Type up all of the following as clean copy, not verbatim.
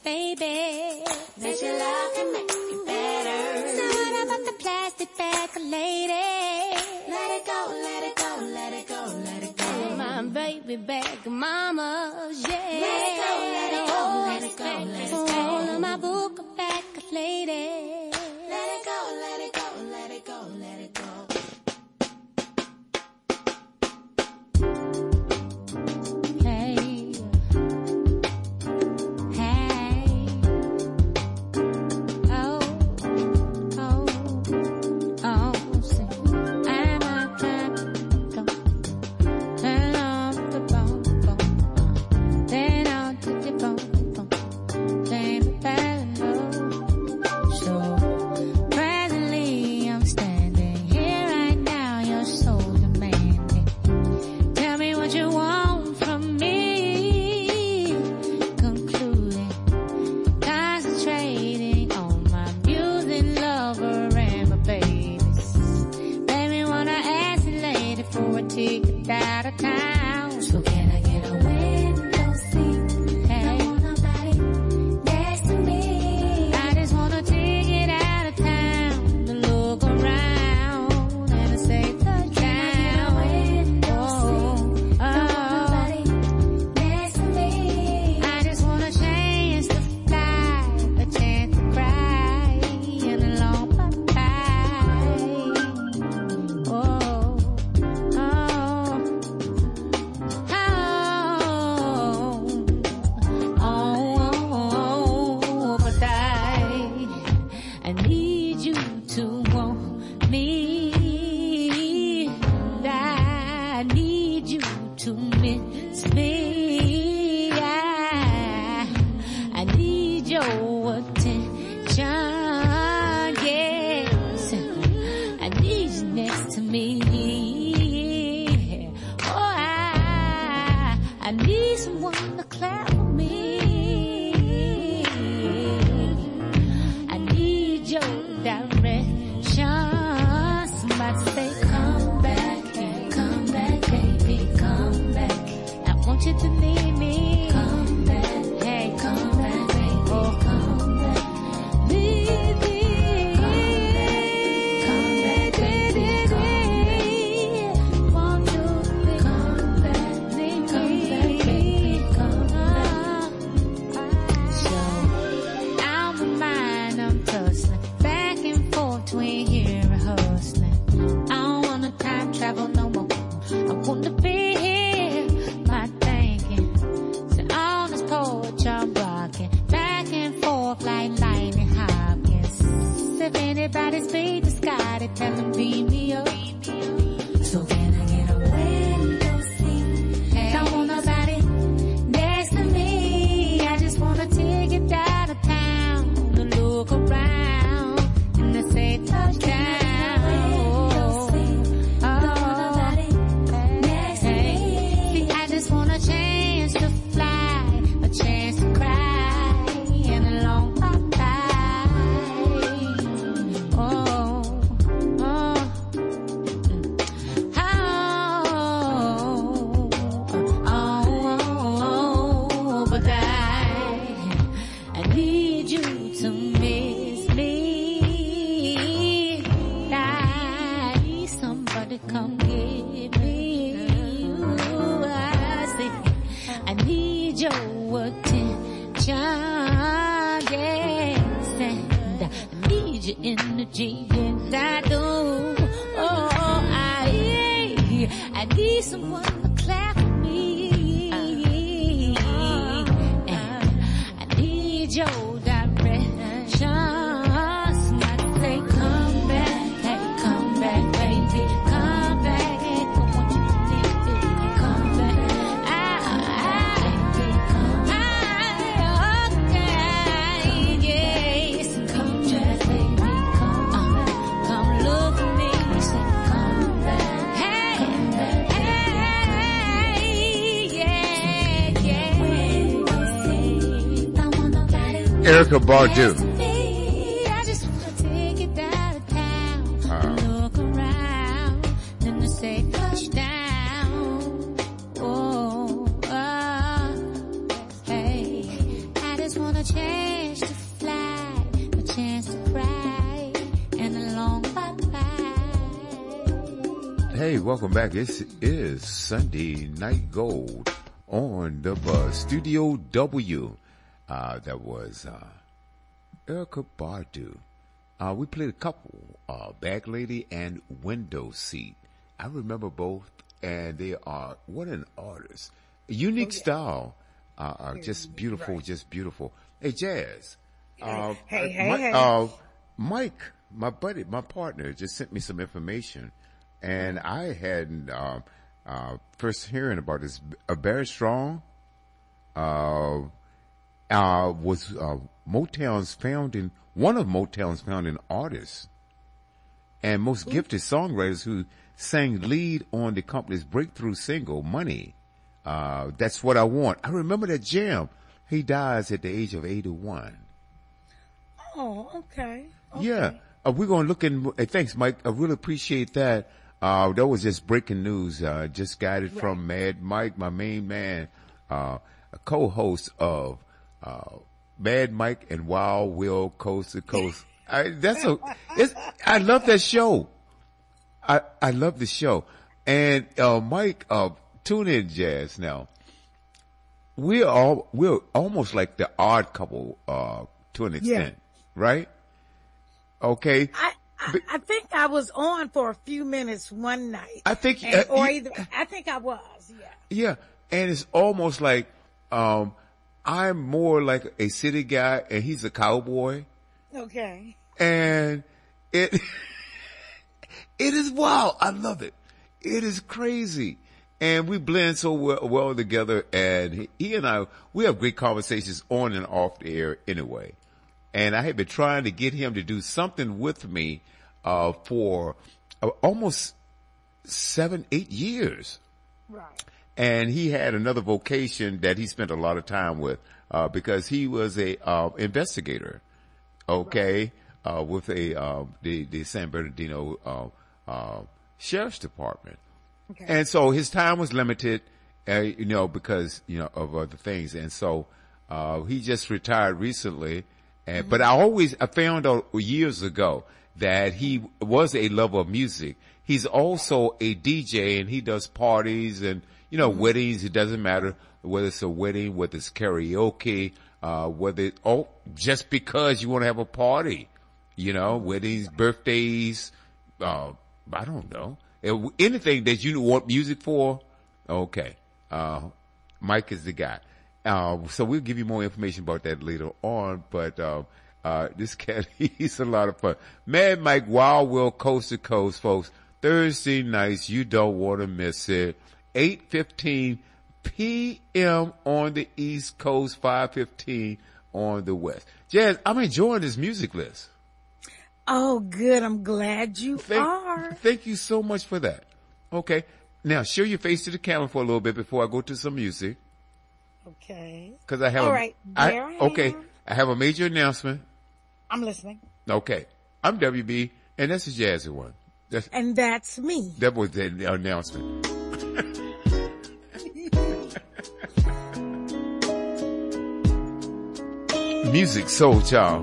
baby. That your love can make it better. So what about the plastic bag lady? Let it go, let it go, let it go, let it go. My baby bag mama's, yeah. Let it go, let it go, let it go, let it go. All of my book bag lady. Let it go, let it go, let it go, let it go. Erykah Badu. Wanna change welcome back. This is Sunday Night Gold on the Buzz Studio W. That was Erykah Badu. We played a couple, Bag Lady and Window Seat. I remember both, and they are, what an artist. A unique style. Just beautiful, right. Just beautiful. Hey, Jazz. Mike, my buddy, my partner, just sent me some information, and I hadn't first hearing about this. Barry Strong was Motown's founding, one of Motown's founding artists, and most gifted songwriters who sang lead on the company's breakthrough single, Money. That's What I Want. I remember that jam. He dies at the age of 81. Oh, okay. Yeah. We're going to look in. Thanks, Mike. I really appreciate that. That was just breaking news. Just got it from Mad Mike, my main man, a co-host of Mad Mike and Wild Will Coast to Coast. I love that show. I love the show. And Mike, tune in, Jazz. Now, we're almost like the odd couple to an extent, right? Okay. I think I was on for a few minutes one night. I think, I think I was, Yeah. And it's almost like, I'm more like a city guy and he's a cowboy. Okay. And it is wild. I love it. It is crazy. And we blend so well together, and he and I, we have great conversations on and off the air anyway. And I have been trying to get him to do something with me, for almost 7-8 years. Right. And he had another vocation that he spent a lot of time with, because he was a, investigator. Okay. Right. With the San Bernardino, Sheriff's Department. Okay. And so his time was limited, because, of other things. And so, he just retired recently. And, but I found out years ago that he was a lover of music. He's also a DJ, and he does parties and, weddings. It doesn't matter whether it's a wedding, whether it's karaoke, just because you want to have a party, weddings, birthdays, I don't know. Anything that you want music for, okay. Mike is the guy. So we'll give you more information about that later on, but, this cat, he's a lot of fun. Mad Mike, Wild Will, Coast to Coast, folks. Thursday nights, you don't want to miss it. 8:15 p.m. on the East Coast, 5:15 on the West. Jazz, I'm enjoying this music list. Oh, good. I'm glad you are. Thank you so much for that. Okay. Now, show your face to the camera for a little bit before I go to some music. Okay. Because I have I have a major announcement. I'm listening. Okay. I'm WB, and that's the Jazzy one. And that's me. That was the announcement. Music Soul Child.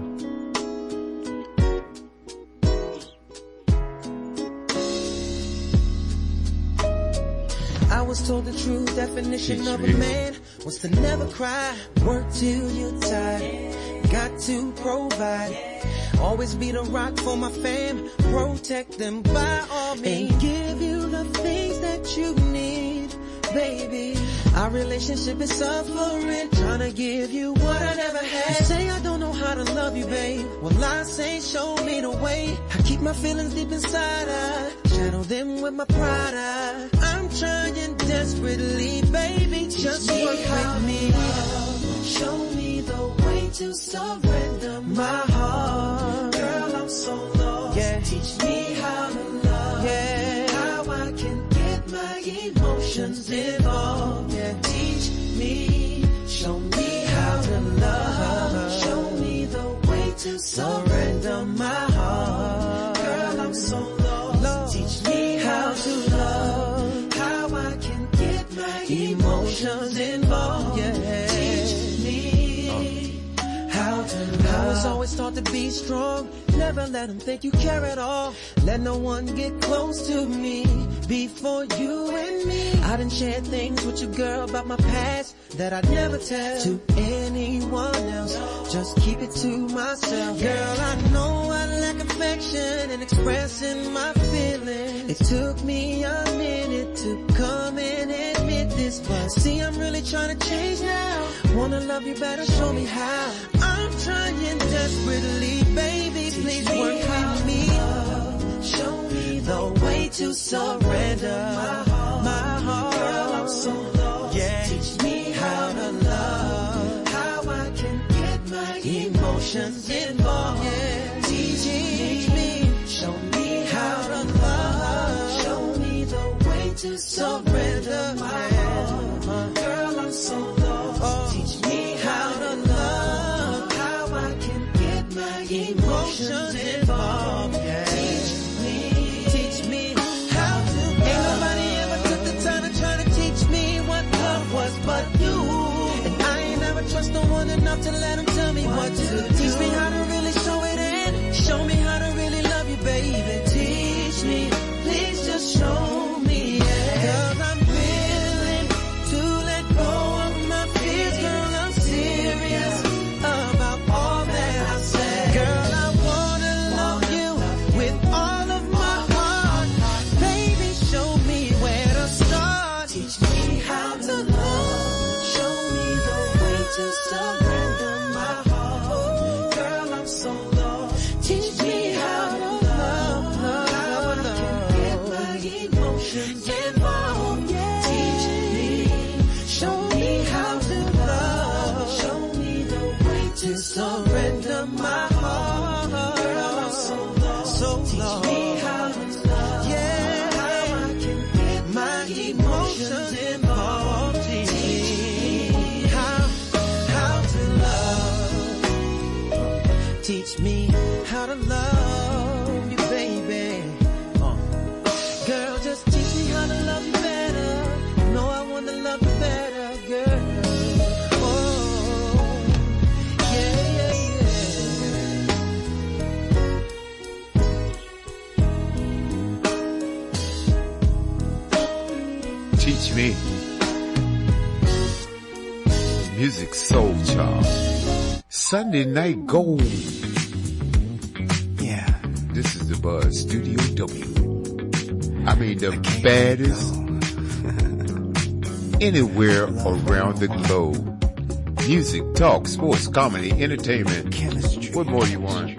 I was told the true definition of a man was to never cry, work till you're tired, got to provide, always be the rock for my fam, protect them by all means, and give you the things that you need, baby. Our relationship is suffering, trying to give you what I never had. You say I don't know how to love you, babe. Well, I say show me the way. I keep my feelings deep inside, I shadow them with my pride. I'm trying desperately, baby, just work with me. Show me the way to surrender my heart. Girl, I'm so lost. Yeah. Teach me how to love. Yeah. How I can get my emotions involved. Yeah. Teach me, show me how to love. Show me the way to surrender my heart. Girl, I'm so lost. Teach me how to love. How I can get my emotions involved. Yeah. Teach me how to I was always taught to be strong. Never let them think you care at all. Let no one get close to me before you and me. I done shared things with you, girl, about my past that I'd never tell to anyone else. Just keep it to myself. Girl, I know I lack affection and expressing my feelings. It took me a minute to come and admit this, but see, I'm really trying to change now. Wanna love you better, show me how. I'm trying desperately, baby, please work with me. Show me the way to surrender my heart. Girl, I'm so lost. Yeah. Teach me how to love, how I can get my emotions involved. Yeah. Teach me, show me how to love. Show me the way to surrender my heart. Girl, I'm so lost. Teach me how to love, how I can get my emotions involved. Yeah. Teach me how to love. Ain't nobody ever took the time to try to teach me what love was but you. And I ain't never trust no one enough to let him tell me what to do. Teach me how to really show it and show me how to really love you, baby. Teach me, please just show me, yeah. 'Cause I'm willing to let go of my fears, girl, I'm serious about all that I said. Girl, I wanna love you with all of my heart. Baby, show me where to start. Teach me how to love. Show me the way to surrender my heart. Girl, I'm so lost. Teach me how to love, how I can get my emotions involved. Teach me, show me how to love. Show me the way to surrender my heart. Girl, I'm so lost. Teach me how to love. Yeah, how I can get my emotions involved. Teach me how to love. Teach me how to love you, baby. Girl, just teach me how to love you better. No, I want to love you better, girl. Oh, yeah, yeah, yeah. Teach me. Music Soul Child. Sunday Night Gold. Yeah. This is the Buzz Studio W. I mean the baddest anywhere around the globe. Music, talk, sports, comedy, entertainment. Chemistry. What more you want?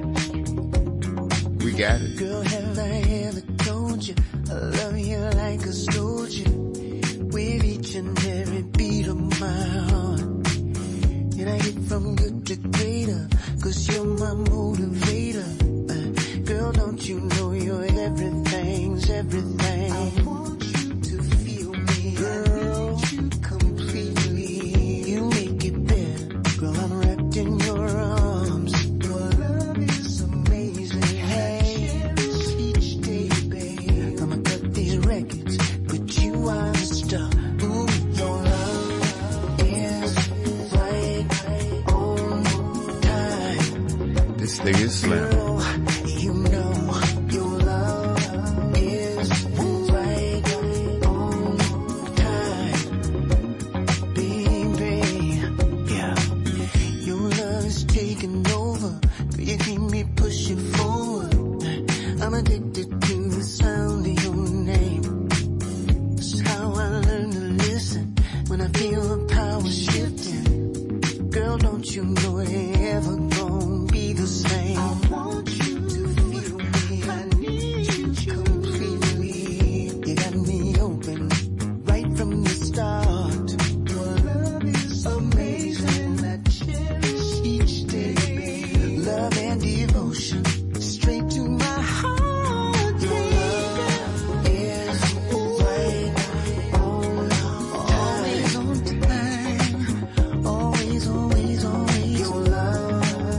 We got it. Girl, have I ever told you I love you like a soldier with each and every beat of my heart. And I get from good to greater 'cause you're my motivator. Girl, don't you know you're everything's everything. I want you to feel me, girl, I need you completely. You make it better, girl, I'm wrapped in your arms. Your love is amazing, hey, each day, babe. I'ma cut these records, but you are the star. Ooh, your love is right on time. This thing is slim. Girl, you know your love is right on time, baby. Yeah, your love is taking over. You keep me pushing forward. I'm addicted to the sound of your name. It's how I learn to listen when I feel the power shifting. Girl, don't you know it ain't ever gonna be the same. I want you to feel me. I need you completely. You got me open right from the start. Your love is amazing. I cherish each day. Love and devotion straight to my heart. Your love is right on time. Always on time. Always, always, always. Your love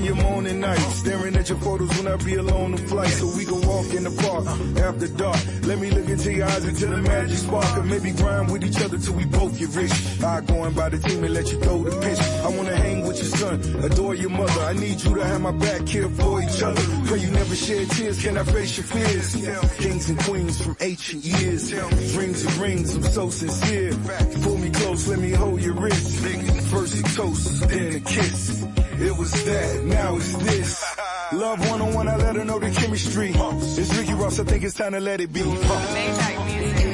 your morning night. Staring at your photos when I be alone on flight. So we can walk in the park after dark. Let me look into your eyes until the magic spark. And maybe grind with each other till we both get rich. I go and buy the team and let you throw the pitch. I wanna hang with your son, adore your mother. I need you to have my back, care for each other. Pray you never shed tears, can I face your fears? Kings and queens from ancient years. Rings and rings, I'm so sincere. Pull me close, let me hold your wrist. First a toast, then a kiss. It was that, now it's this. Love one-on-one, I let her know the chemistry. It's Ricky Ross, I think it's time to let it be. Maybach music.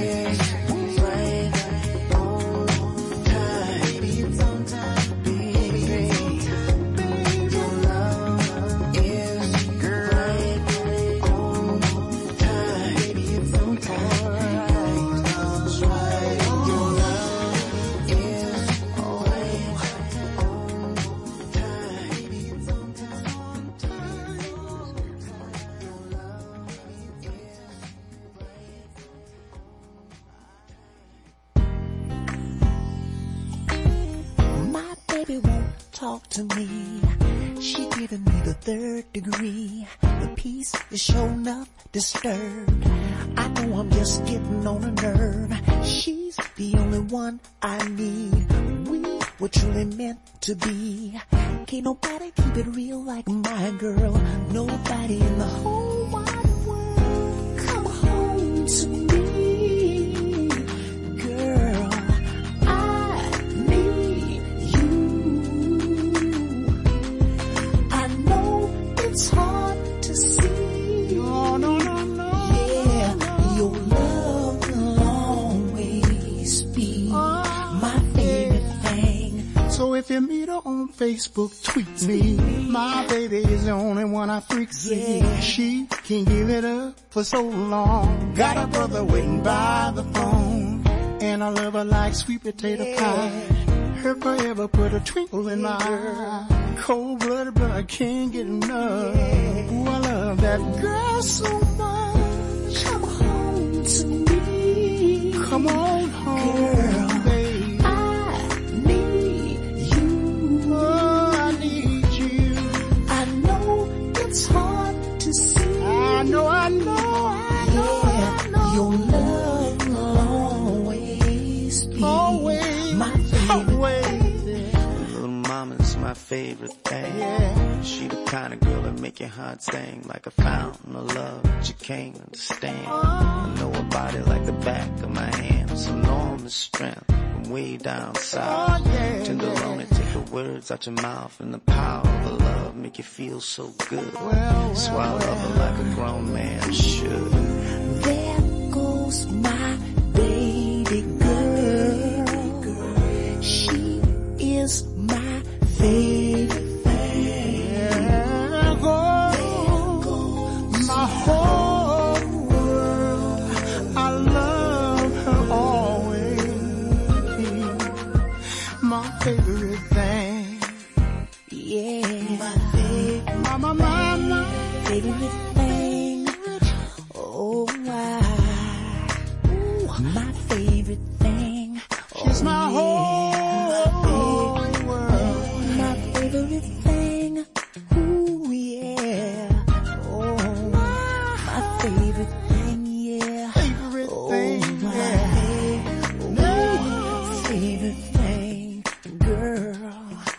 Talk to me, she giving me the third degree. The peace is sure enough disturbed. I know I'm just getting on a nerve. She's the only one I need. We were truly meant to be. Can't nobody keep it real like my girl. Nobody in the whole wide world. Come home to me, girl. It's hard to see. No, no, no, no. Yeah, your love will always be my favorite thing. So if you meet her on Facebook, tweet me. My baby is the only one I freak see. Yeah. She can't give it up for so long. Got a brother waiting by the phone. And I love her like sweet potato pie. Her forever put a twinkle in my eye. Cold-blooded, but I can't get enough. Ooh, I love that girl so much. Come home to me. Come on home, girl, baby. I need you. Oh, I need you. I know it's hard to see. I know. Your love will always be my favorite thing. Little mama's my favorite thing. Yeah. She the kind of girl that make your heart sing like a fountain of love that you can't understand. I know her body like the back of my hand. Some enormous strength from way down south. Tenderoni, take the words out your mouth, and the power of her love make you feel so good. So I love her like a grown man should. There goes my baby girl. She is my favorite thing. There goes my whole world. I love her always. My favorite thing. Yeah, my favorite thing. Oh, my favorite thing. She's my whole world. My favorite thing. Ooh, yeah. Oh, my favorite thing, yeah. Favorite thing, my favorite thing, girl.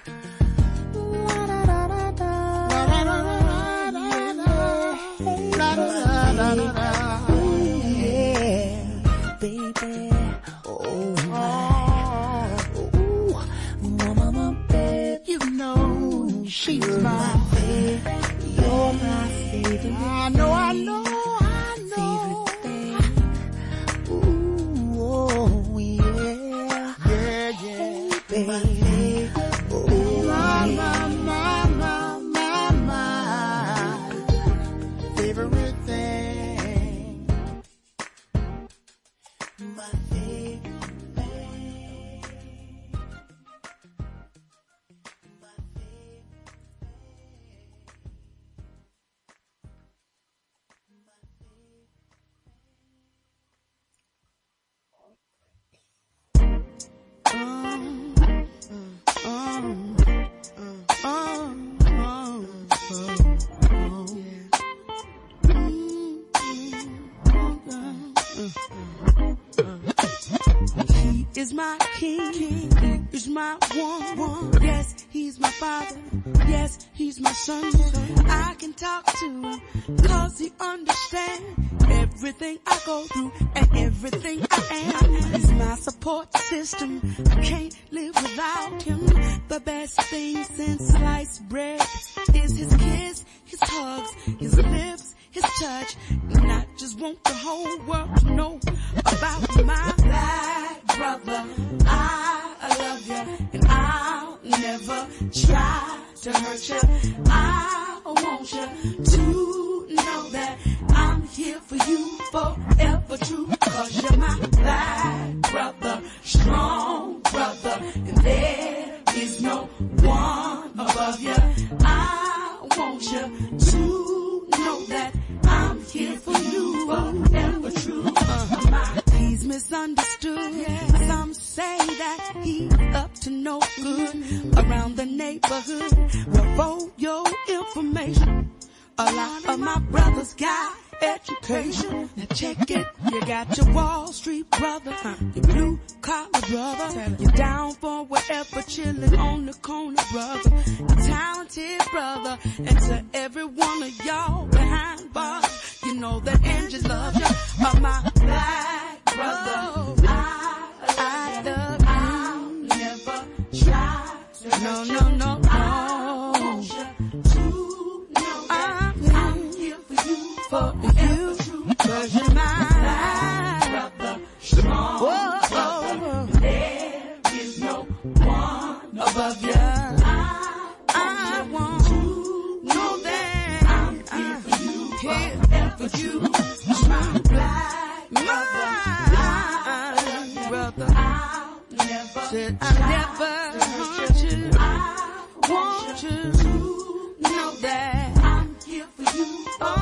She's my favorite. You're my favorite. I know. Favorite thing. Ooh, oh, yeah. Yeah. Baby. Oh, my favorite thing. My favorite. king. He is my one. Yes, he's my father. Yes, he's my son. I can talk to him, cause he understands everything I go through and everything I am. He's my support system. I can't live without him. The best thing since sliced bread is his kiss, his hugs, his lips, his touch. And I just want the whole world to know about my black brother. I love you and I'll never try to hurt you. I want you to know that I'm here for you forever true. Cause you're my black brother, strong brother, and there is no one above you. I want you to know that I'm here for you forever true. He's misunderstood. Some say that he's up to no good around the neighborhood. Well, for your information, a lot of my brothers got education. Now check it. You got your Wall Street brother, your blue collar brother, you're down for whatever, chilling on the corner brother, your talented brother, and to every one of y'all behind bars, you know that angels love you. My black brother, I love you. I'll never try to hurt you. No. I want you to know that I'm here for you. For you, cause you're my brother, strong brother. There is no one above you. I want to know that I'm here for you. My black brother, I'll never hurt you. I want you to know that I'm here for you.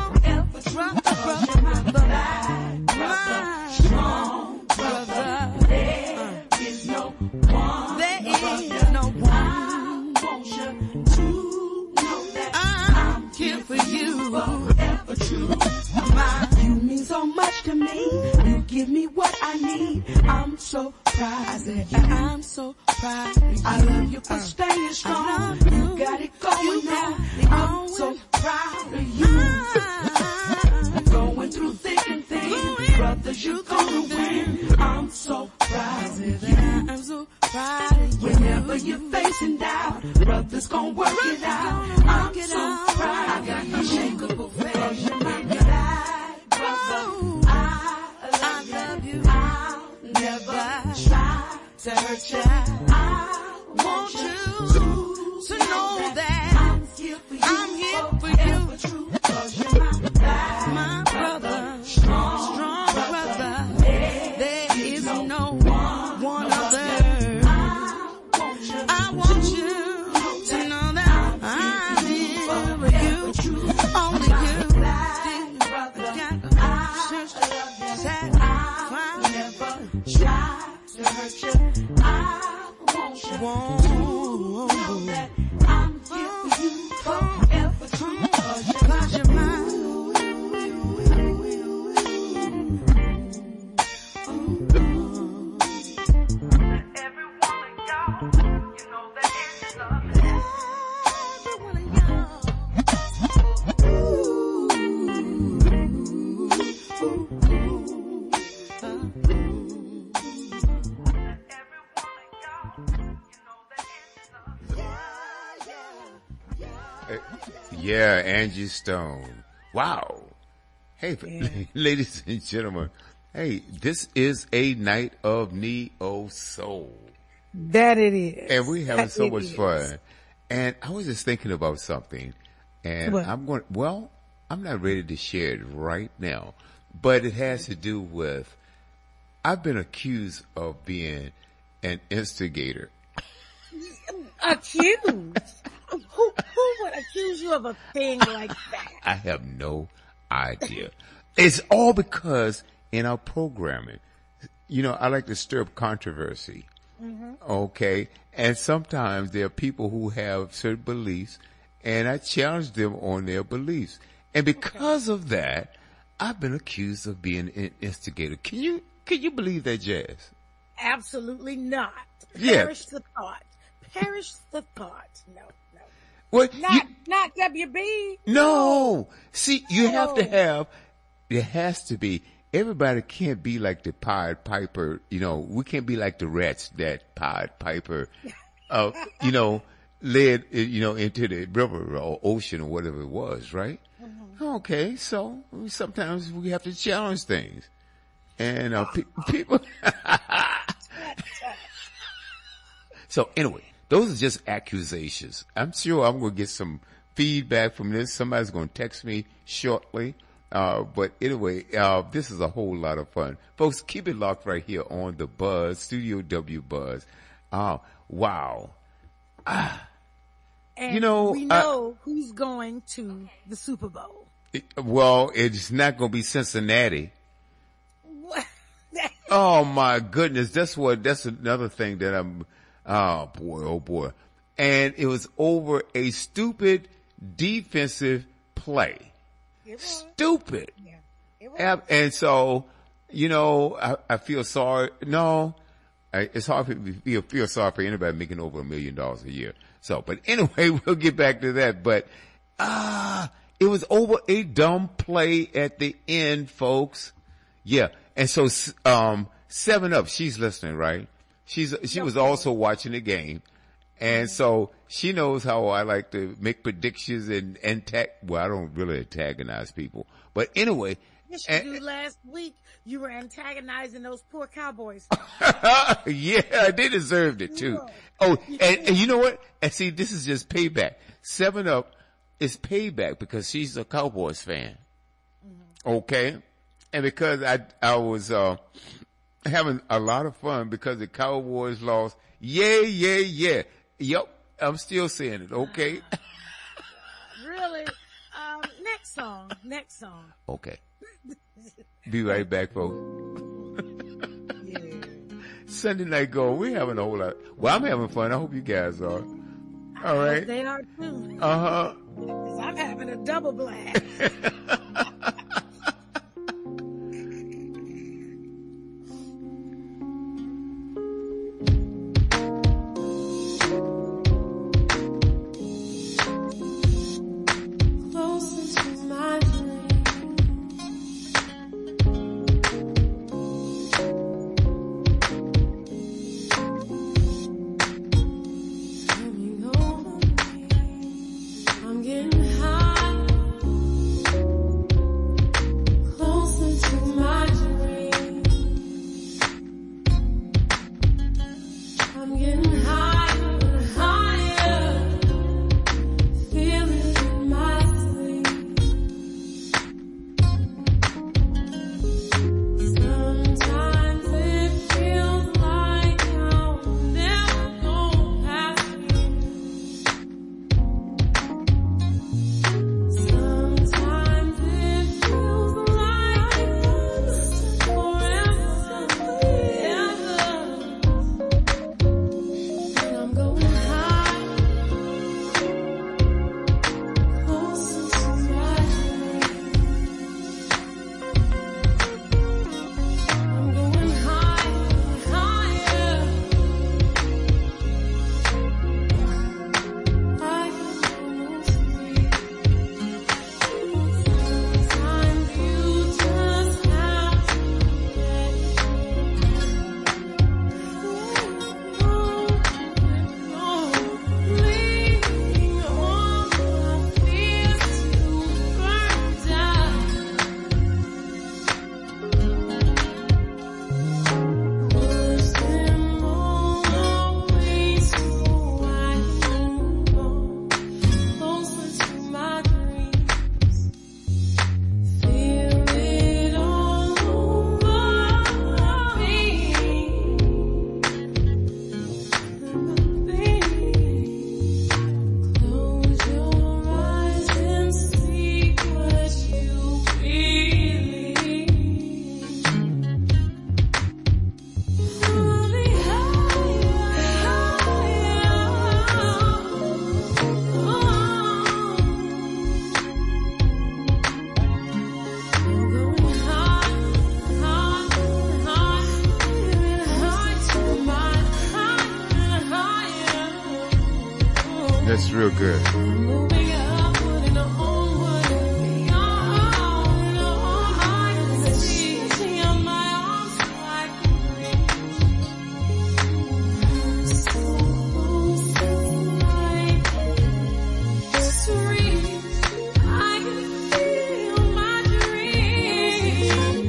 Brother, strong brother, there is no one. I want you to know that I'm here for you forever true. You mean so much to me. You give me what I need. I'm so proud. I said I'm so proud. I love you for staying strong. You got it going now. I'm so proud of you. Going through thick and thin, brothers, you gonna win. I'm so proud of you. I'm so proud of you. Whenever you're facing doubt, brothers gonna work it out. I'm so proud. I got unshakable faith. You're my black brother. I love you. I'll never try to hurt you. I want you to know that I'm here for you. Cause you're my brother, strong brother. There is no one other. I want you to know that I'm here for you. Only you. I'll never try to hurt you. I want you to know that I'm here for you forever true. Cause you're mine. Yeah, Angie Stone. Wow. Hey, ladies and gentlemen. Hey, this is a night of neo soul. That it is. And we're having so much fun. And I was just thinking about something. And what? I'm not ready to share it right now. But it has to do with, I've been accused of being an instigator. Accused? Who would accuse you of a thing like that? I have no idea. It's all because in our programming, I like to stir up controversy. Mm-hmm. Okay. And sometimes there are people who have certain beliefs and I challenge them on their beliefs. And because of that, I've been accused of being an instigator. Can you believe that, Jazz? Absolutely not. Yeah. Perish the thought. Perish the thought. No. What? Not WB. No. See, you have to have, there has to be, everybody can't be like the Pied Piper, we can't be like the rats that Pied Piper, led, into the river or ocean or whatever it was, right? Mm-hmm. Okay, so sometimes we have to challenge things. And people. So anyway, those are just accusations. I'm sure I'm going to get some feedback from this. Somebody's going to text me shortly. But anyway, this is a whole lot of fun. Folks, keep it locked right here on the Buzz, Studio W Buzz. Wow. And we know who's going to the Super Bowl. Well, it's not going to be Cincinnati. Oh my goodness. That's another thing that oh boy. And it was over a stupid defensive play. Stupid. Yeah, it was. And so, I feel sorry. No, it's hard for me to feel sorry for anybody making over $1 million a year. So, but anyway, we'll get back to that. But, it was over a dumb play at the end, folks. Yeah. And so, 7-Up, she's listening, right? She was also watching the game. And so she knows how I like to make predictions and well, I don't really antagonize people. But anyway. Yes, you do. Last week, you were antagonizing those poor Cowboys. Yeah, they deserved it too. Yeah. Oh, and you know what? And see, this is just payback. 7-Up is payback because she's a Cowboys fan. Mm-hmm. Okay? And because I was, having a lot of fun because the Cowboys lost. Yeah. Yep. I'm still saying it. Okay. Really? Next song. Okay. Be right back, folks. Yeah. Sunday Night Gold. We're having a whole lot. Well, I'm having fun. I hope you guys are. All right. They are too. Uh-huh. 'Cause I'm having a double blast. I'm getting high. That's real good. Moving up, putting her on wood. She on my arms like sweet. I can feel my dreams.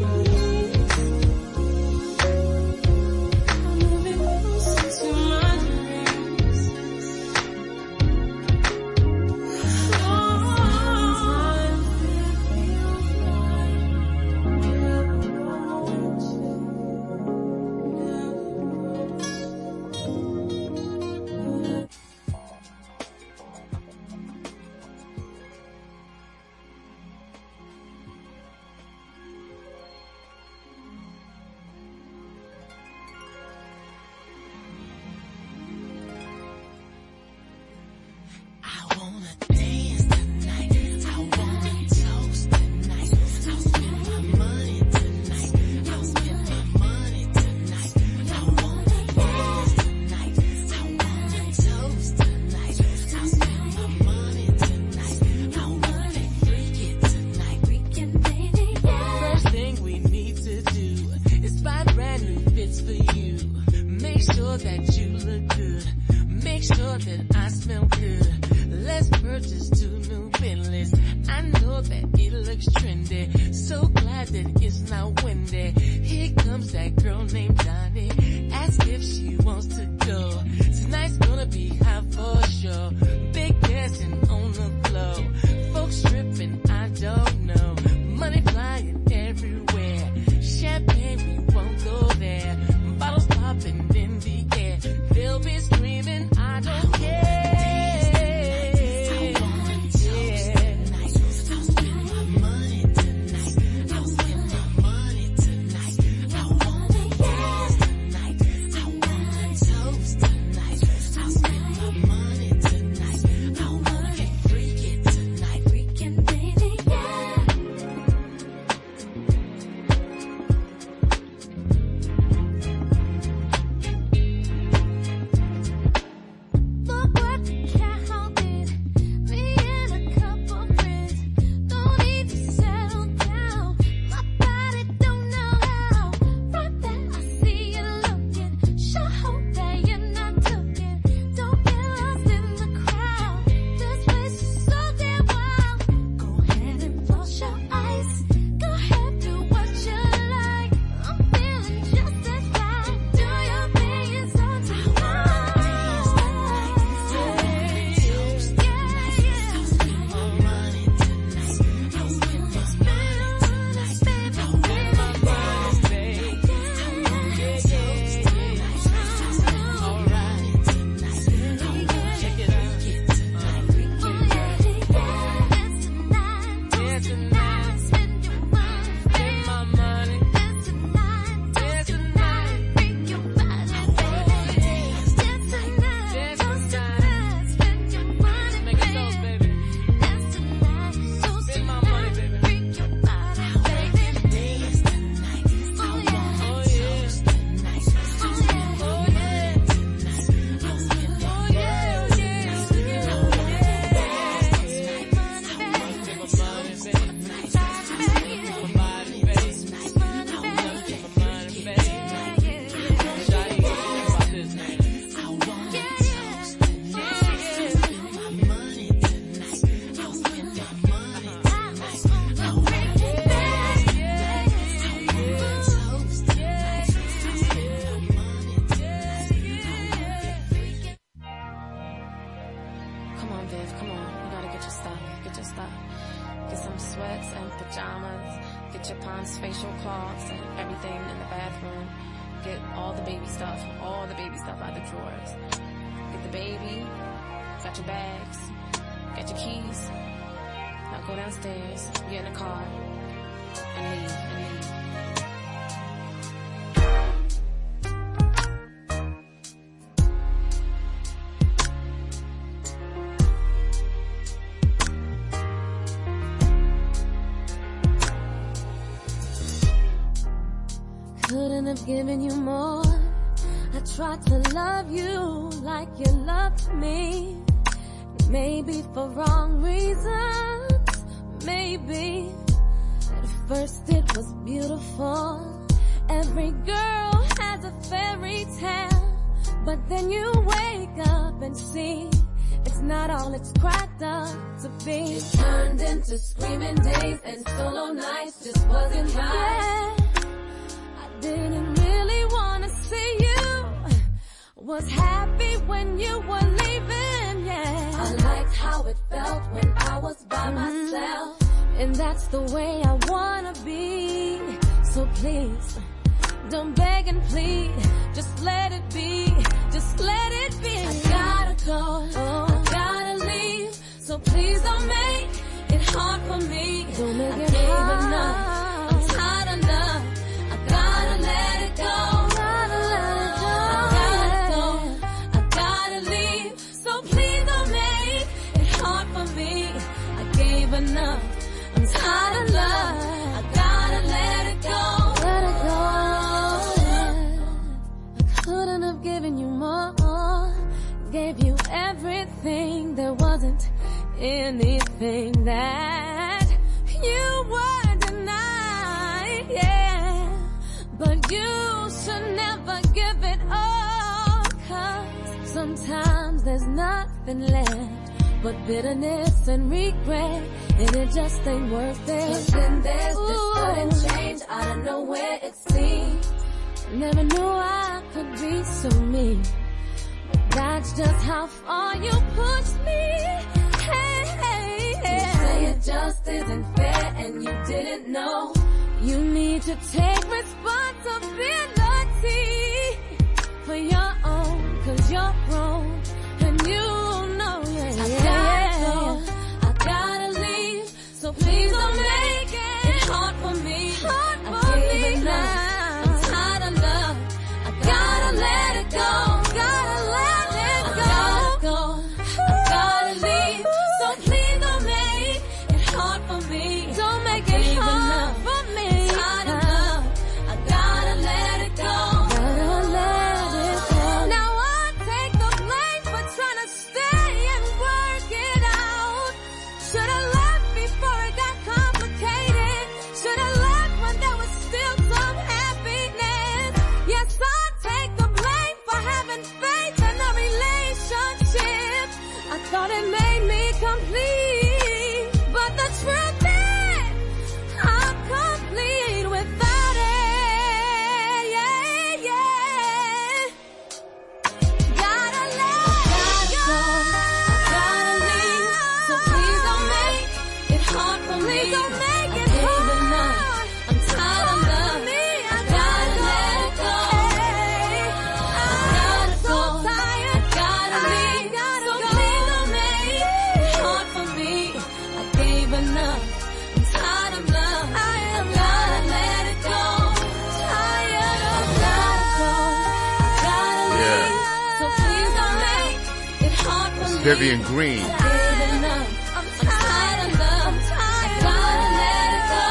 I'm moving closer to my dreams. I wanna dance tonight. I wanna toast tonight. I'll spend my money tonight. I'll spend my money tonight. I wanna dance tonight. I wanna toast tonight. I'll spend my money tonight. I wanna freak it tonight. Freaking baby, yeah. First thing we need to do is buy brand new fits for you. Make sure that you look good. Make sure that I smell good. Let's purchase 2 new Bentleys. I know that it looks trendy. So glad that it's not windy. Here comes that girl named Donnie. Ask if she wants to go. Tonight's gonna be hot for sure. Big dancing on the floor. Folks stripping, I don't know. Money flying everywhere. Champagne, we won't go there. Bottles popping in the air. They'll be screaming, I don't care. I'll spend my money tonight. I'll spend my money tonight. I wanna dance tonight. I wanna toast tonight. I'll spend my money tonight. I wanna freak it tonight. Freaking baby, yeah. Look what can't hold it. Me and a couple friends don't need to settle down. My body don't know how. Right there, I see you looking. Sure hope that you're not looking. Don't get lost in the crowd. This place is so damn wild. Go ahead and close your eyes. Go ahead, do what you like. I'm feeling just as right. Do your thing, it's on tonight. Come on, Viv, come on. You gotta get your stuff. Get your stuff. Get some sweats and pajamas. Get your Pond's facial cloths and everything in the bathroom. Get all the baby stuff out the drawers. Get the baby. Got your bags. Got your keys. Now go downstairs, get in the car, and leave. Couldn't have given you more. I tried to love you like you loved me. maybe for wrong reasons, maybe. At first it was beautiful. Every girl has a fairy tale, but then you wake up and see it's not all it's cracked up to be. It turned into screaming days and solo nights just wasn't right. Yeah, I didn't really wanna see you. Was happy when you were leaving, yeah. I liked how it felt when I was by myself. And that's the way I wanna be. So please, don't beg and plead. Just let it be. Just let it be. I gotta go. I gotta leave. So please don't make it hard for me. Don't make it hard. Enough. I'm tired enough. I gotta let it go. Gotta let it go. I gotta go. I gotta leave. So please don't make it hard for me. I gave enough. I'm tired of love. I gotta let it go. Let it go. I couldn't have given you more. Gave you everything. There wasn't anything that you were denied. Yeah, but you should never give it all. 'Cause sometimes there's nothing left but bitterness and regret, and it just ain't worth it. But then there's this sudden change out of nowhere, it seems. Never knew I could be so mean, but that's just how far you pushed me. Hey, hey, hey. You say it just isn't fair and you didn't know. You need to take responsibility for your own, 'cause you're grown and you know, yeah, I gotta go, I gotta leave, so please don't make it hard for me. I gave enough. I'm tired of love. I gotta let it go. Gotta let it go. I gotta go. I gotta leave. So please don't make it hard for me. Don't make it hard for me. I'm tired of love. I gotta let it go. Gotta let it go. Now I take the blame for trying to stay and work it out. Should've left before it got complicated. Should've left when there was still some happiness. Yes, I take the blame for having faith in a relationship. I thought it made me complete, but the truth is, I'm complete without it. Yeah, yeah. Gotta let it go. I gotta leave, so please don't make it hard for me. Please don't make it hard. I'm tired of love. I gotta let it go. I gotta go. I gotta leave, so please don't make it hard for me. I gave enough. I'm tired of love. I gotta let it go. Tired of love. I gotta leave, so please don't make it hard for me. Vivian Green. I gave enough. I'm tired of love. I gotta let it go.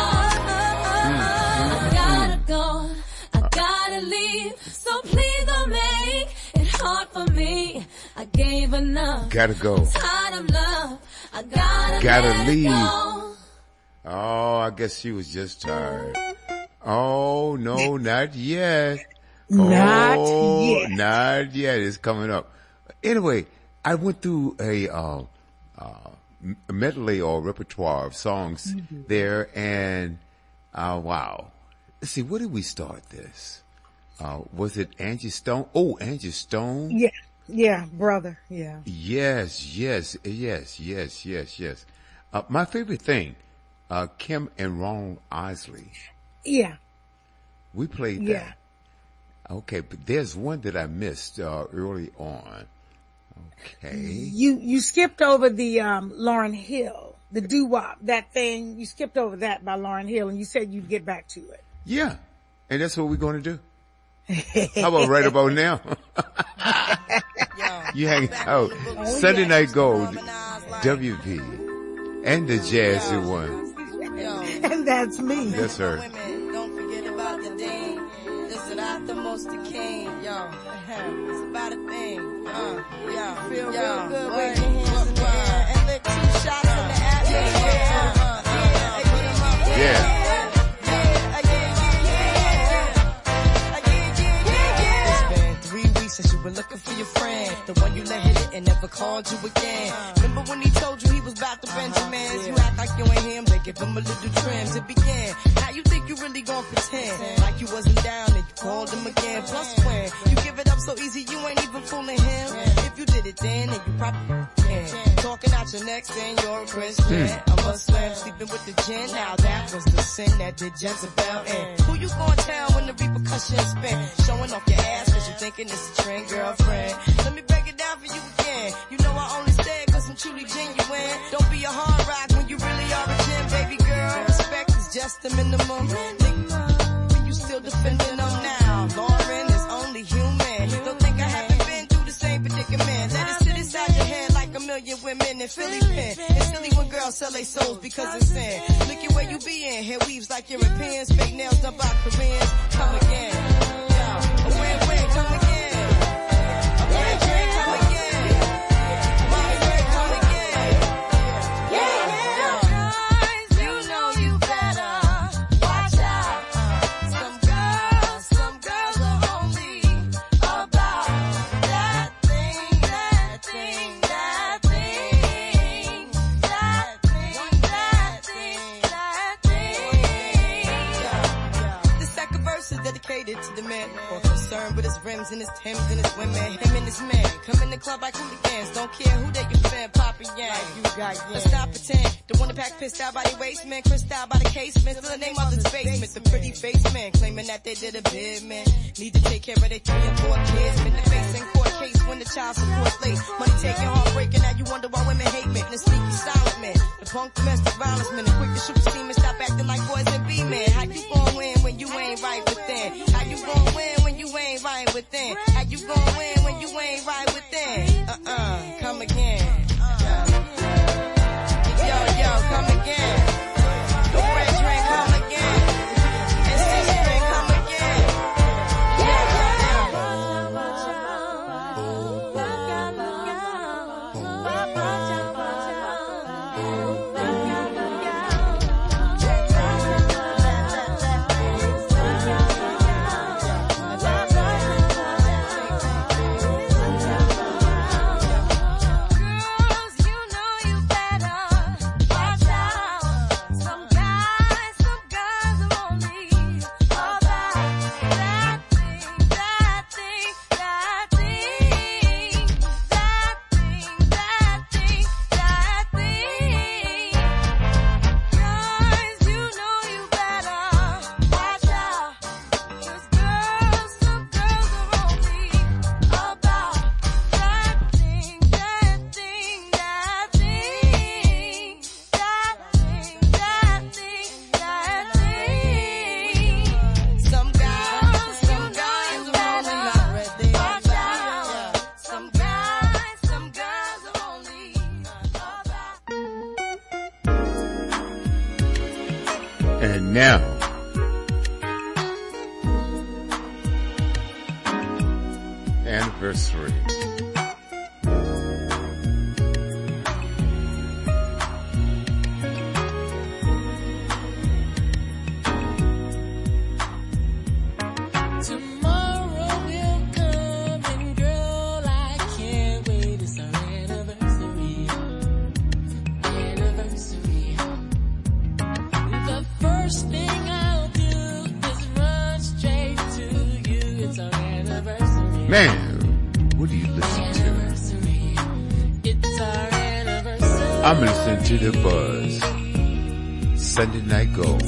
I gotta go. I gotta leave, so please don't make it hard for me. I gave enough. Gotta go. Tired of love. I gotta Gotta let it leave. go. Oh, I guess she was just tired. Oh, no, not yet. Not Oh, yet. Not yet. It's coming up. Anyway, I went through a medley or repertoire of songs there, and wow. Let's see, where did we start this? Was it Angie Stone? Oh, Angie Stone. Yeah, yeah, brother, yeah. Yes. My favorite thing, Kim and Ron Isley. Yeah, We played yeah. that. Okay, but there's one that I missed early on. Okay. You skipped over the Lauryn Hill, the doo-wop, that thing. You skipped over that by Lauryn Hill, and you said you'd get back to it. Yeah, and that's what we're going to do. How about right about now? You hang out. Sunday Night Gold, WP, and the Jazzy one. And that's me. That's her. Don't forget about the dean. This is not the most the king. Yo, it's about a thing. Feel real good with your hands in the air. And you again. Remember when he told you he was about to Benjamins? You act like you ain't him, they give him a little trim to begin. Now you think you really gon' pretend like you wasn't down and you called him again. Plus when you give it up so easy, you ain't even fooling him. If you did it then you probably can. Talking out your neck saying you're a Christian, a Muslim, sleeping with the gin. Now that was the sin that did Jezebel in. Who you gonna tell when the repercussions spin? Showing off your ass cause you thinking it's a trend, girlfriend. Let me break it down for you again. You know I only stay cause I'm truly genuine. Don't be a hard rock when you really are a gem, baby girl. Respect is just the minimum. Nigga, you still defending them now. Lauren is only human. Don't think I haven't been through the same predicament. Let it sit inside your head like a million women in Philly pen. It's silly when girls sell their souls because it's sin. Look at where you be in. Hair weaves like Europeans. Fake nails done by Koreans. Come again. Yo, a win-win. Come again. A win-win. Come again. Win-win. Come again. Yeah. You know you better watch out. Some girls are only about that thing, that thing, that thing, that thing, that thing, that thing. This second verse is dedicated to the man more concerned with his rims and his Timbs and his women. Him and his man come in the club like hooligans. Don't care who they offend, Papa Yang. Let's stop pretend. The one that pack pissed out by the waistman, crissed out by the casement. Still the name of his basement. The pretty face man claiming that they did a bid, man. Need to take care of their 3 and 4 kids. Been the face in court case when the child support late. Money taking, heartbreaking. Now you wonder why women hate men. The sneaky silent man. The punk domestic violence man. The quick to shoot the steam and stop acting like boys and be men. How you gon' win when you ain't right within? How you gon' win when you ain't right within? How you gon' win when you ain't right within? Come again. Yo, come again. The red drink, come again. And this drink, come again. And now, anniversary. Man, what do you listen to? I'm listening to The Buzz. Sunday Night Gold.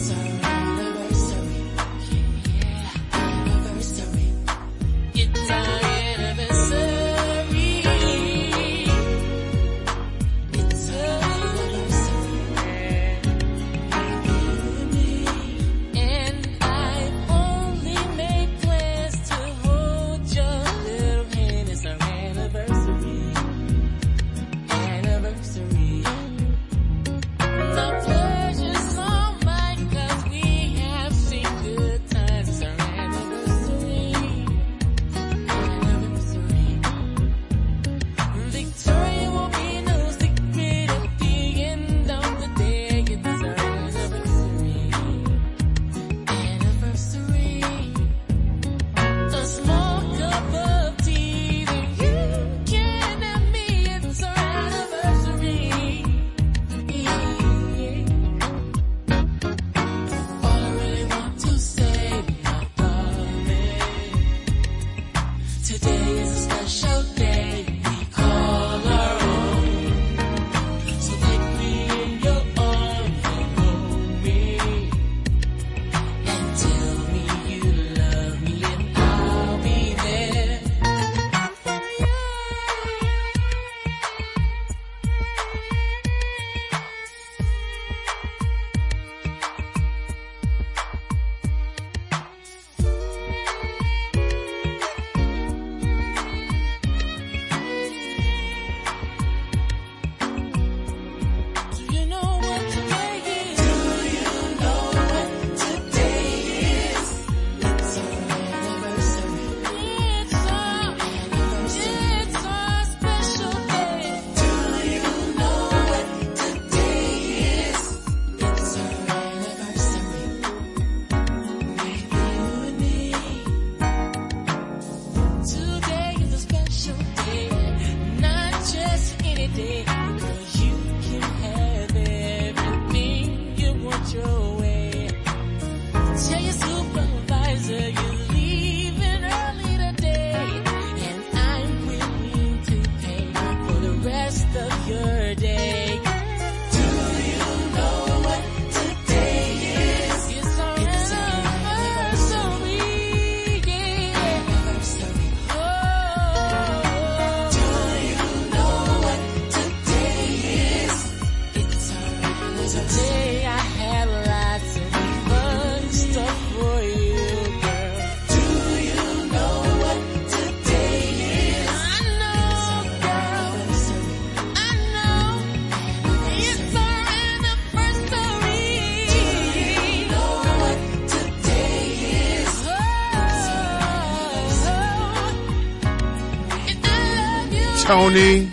Tony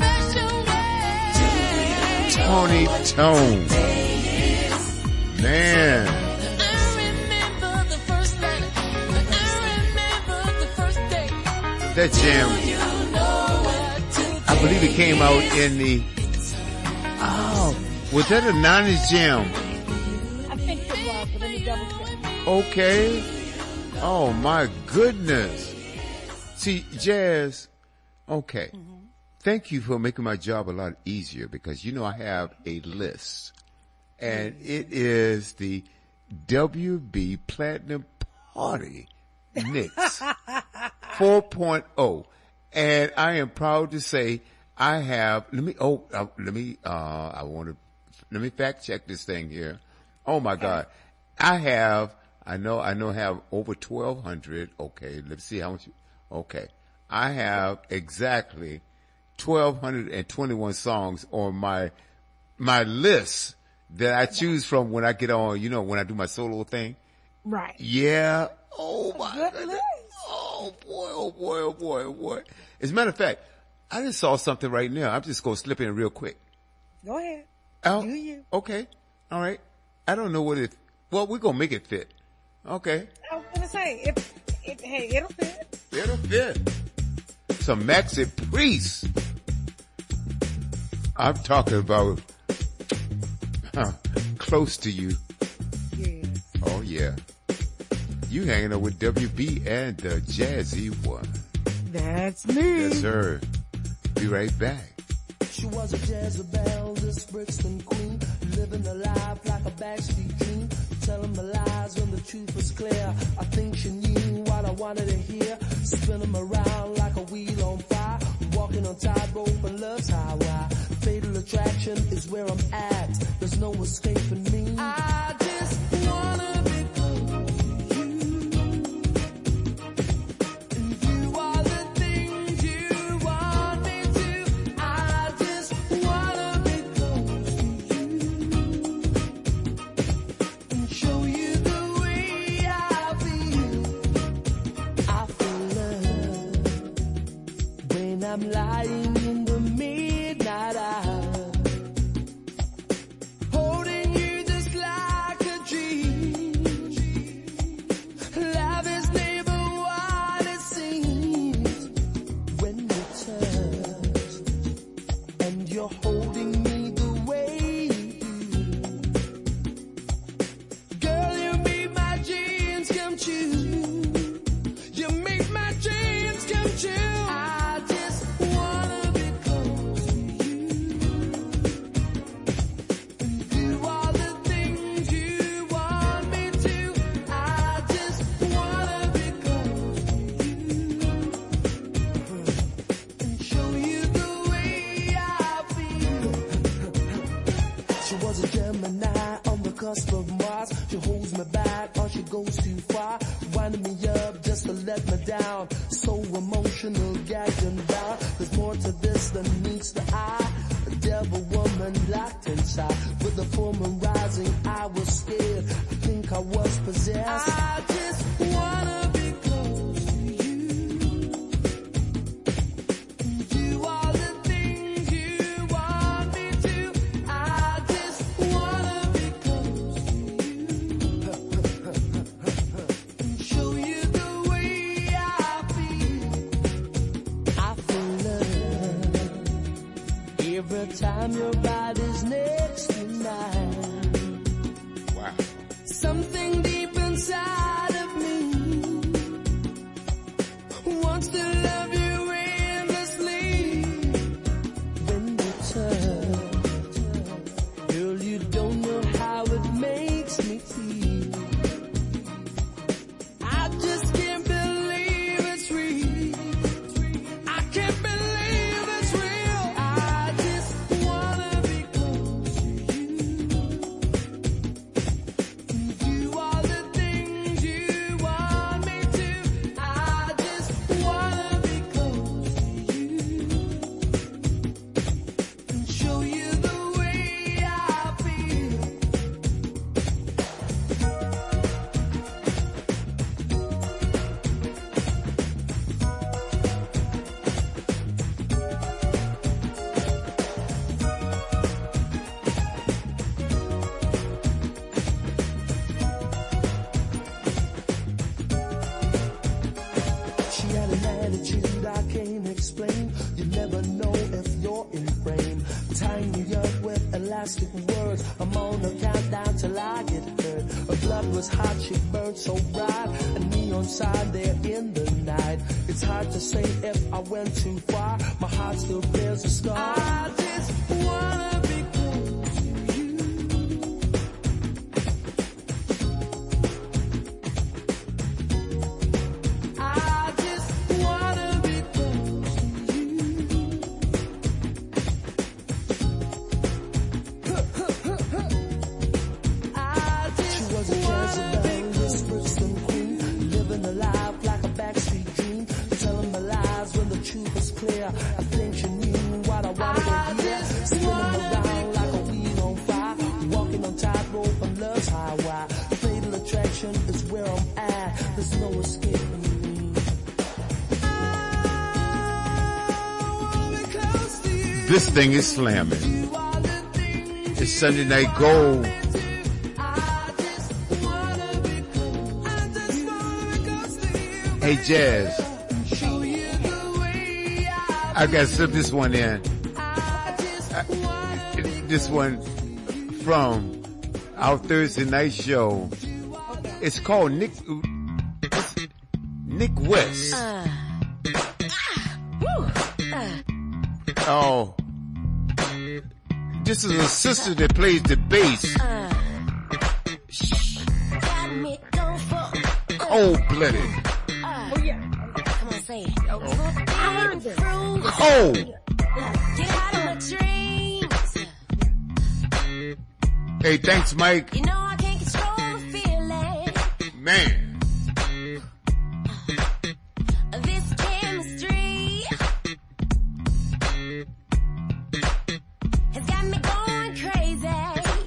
Tone. Man. That jam, I believe it came out in the, was that a 90s jam? I think it was, but let me double check. Okay. Oh my goodness. See, Jazz, okay. Thank you for making my job a lot easier because you know I have a list and it is the WB Platinum Party Mix 4.0. And I am proud to say I have, let me fact check this thing here. Oh my God. I have over 1,200. Okay. Let's see how much. Okay. I have exactly 1,221 songs on my list that I choose from when I get on, you know, when I do my solo thing. Right. Yeah. Oh my goodness. Oh boy, oh boy, oh boy, oh boy. As a matter of fact, I just saw something right now. I'm just going to slip in real quick. Go ahead. Oh, Do you? okay. All right. I don't know what well, we're going to make it fit. Okay. I was going to say, hey, it'll fit. It'll fit. Some Maxi Priest. I'm talking about Close to You. Yeah. Oh, yeah. You hanging out with WB and the Jazzy One. That's me. Yes, sir. Be right back. She was a Jezebel, this Brixton queen, living a life like a backstreet dream, telling the lies when the truth was clear. I think she knew what I wanted to hear, spin 'em around like a wheel on fire, walking on tightrope and love's highway. Fatal attraction is where I'm at, there's no escaping me. I just wanna be close to you, and you are the things you want me to. I just wanna be close to you, and show you the way I feel. I feel love when I'm lying in the midnight hour, holding you just like a dream. Love is never what it seems when you touch, and you're holding me the way you do. Girl, you make my dreams come true. You make my dreams come true. I just wanna be close to you, and do all the things you want me to. I just wanna be close to you, and show you the way I feel. She was a Gemini on the cusp of Mars. She holds me back or she goes too far, winding me up just to let me down. So emotional, gagged and bound. There's more to this than meets the eye. A devil woman locked inside. With the full moon rising, I was scared. I think I was possessed. I just wanna be close to you, and do all the things you want me to. I just wanna be close to you, and show you the way I feel. I said with elastic words, I'm on a countdown till I get hurt. Her blood was hot, she burned so bright, a neon sign there in the night. It's hard to say if I went too far, my heart still bears a scar. I just wanna be close to you. I just wanna be close to you. She was a Jezebel, this Brixton queen, living a life like a backstreet dream, telling my lies when the truth was clear. I think she knew what I wanted to hear. Spinning around like a wheel on fire, walking on tightrope on love's highway. Fatal attraction is where I'm at. There's no escaping me. This thing is slamming. It's Sunday Night Gold. Hey, Jazz. I gotta slip this one in. This one from our Thursday night show. It's called Nick West. Oh, this is a sister that plays the bass. Cold-blooded. Oh, yeah. Come on, say it. I heard this. Cold. Get out of my dreams. Hey, thanks, Mike. You know I can't control the feeling. Man.